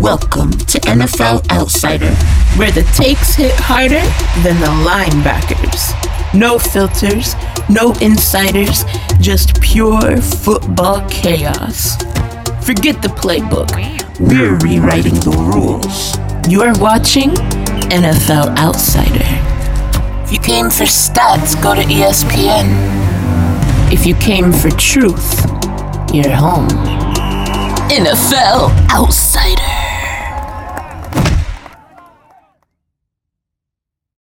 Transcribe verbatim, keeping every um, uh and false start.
Welcome to N F L Outsider, where the takes hit harder than the linebackers. No filters, no insiders, just pure football chaos. Forget the playbook, we're rewriting the rules. You're watching N F L Outsider. If you came for stats, go to E S P N. If you came for truth, you're home. N F L Outsider.